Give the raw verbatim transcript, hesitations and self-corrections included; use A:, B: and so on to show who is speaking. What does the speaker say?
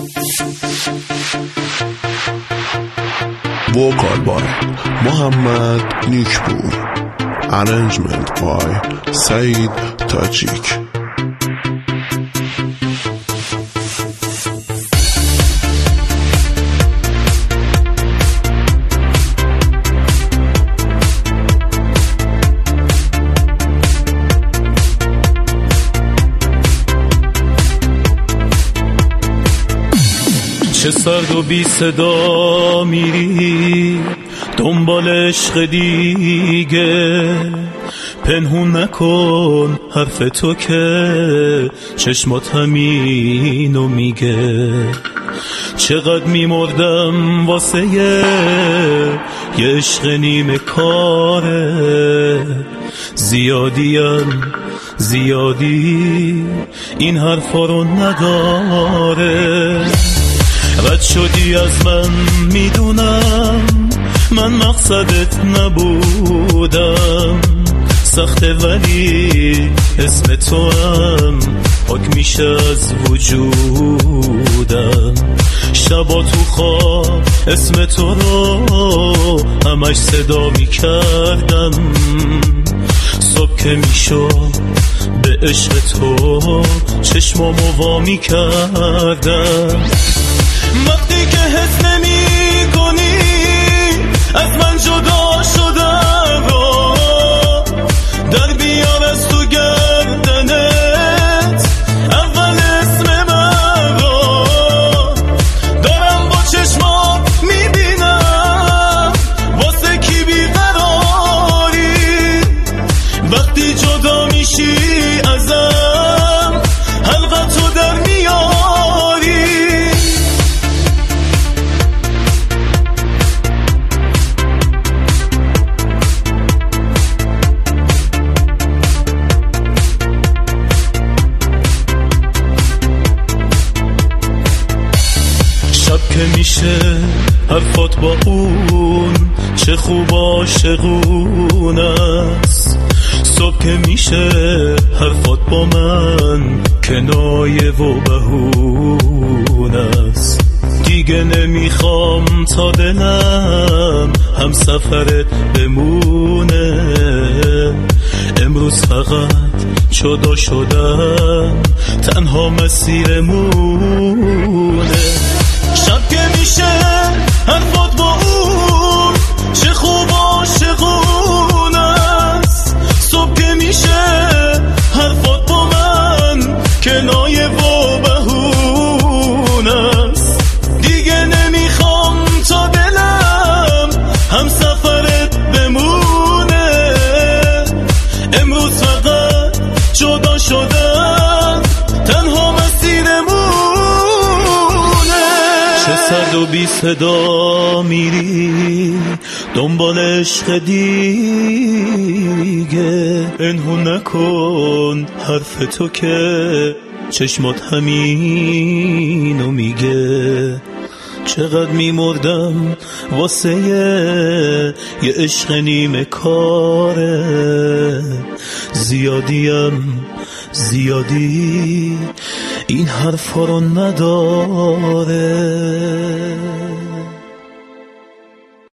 A: Vocal by Mohammad Nikpur. Arrangement by Saeed Tajik.
B: چه سرد و بی صدا میری دنبال عشق دیگه، پنهون نکن حرف تو که چشمات همینو میگه. چقدر میمردم واسه یه عشق نیمه کاره، زیادیم زیادی این حرفا رو نداره. رد شدی از من میدونم، من مقصدت نبودم، سخته ولی اسم تو هم پاک میشه از وجودم. شبا تو خواب اسم تو رو همش صدا میکردم، صبح که میشد به عشق تو چشمامو وا میکردم. وقتی که حس نمی کنی از من جدا شدم رو در بیار از تو گردنت اول اسم من رو، دارم با چشمات میبینم واسه کی بیقراری. وقتی جدا میشی ازم حلقتو در میاری. شب که میشه حرفات با اون چه خوب عاشقون است، صبح که میشه حرفات با من کنایه و بهون است. دیگه نمیخوام تا دلم هم سفرت بمونه، امروز فقط جدا شدم تنها مسیرمونه. شب که میشه حرفات با اون چه خوب عاشقون است، صبح که میشه حرفات با من کنایه و بهون است. دیگه نمیخوام تا دلم هم سفرت بمونه، امروز فقط جدا شدم تنها مسیرمونه. چه سرد و بی صدا میری دنبال عشق دیگه، پنهون نکن حرف تو که چشمات همینو میگه. چقدر میمردم واسه یه عشق نیمه کاره، زیادیم زیادی این حرفا رو نداره.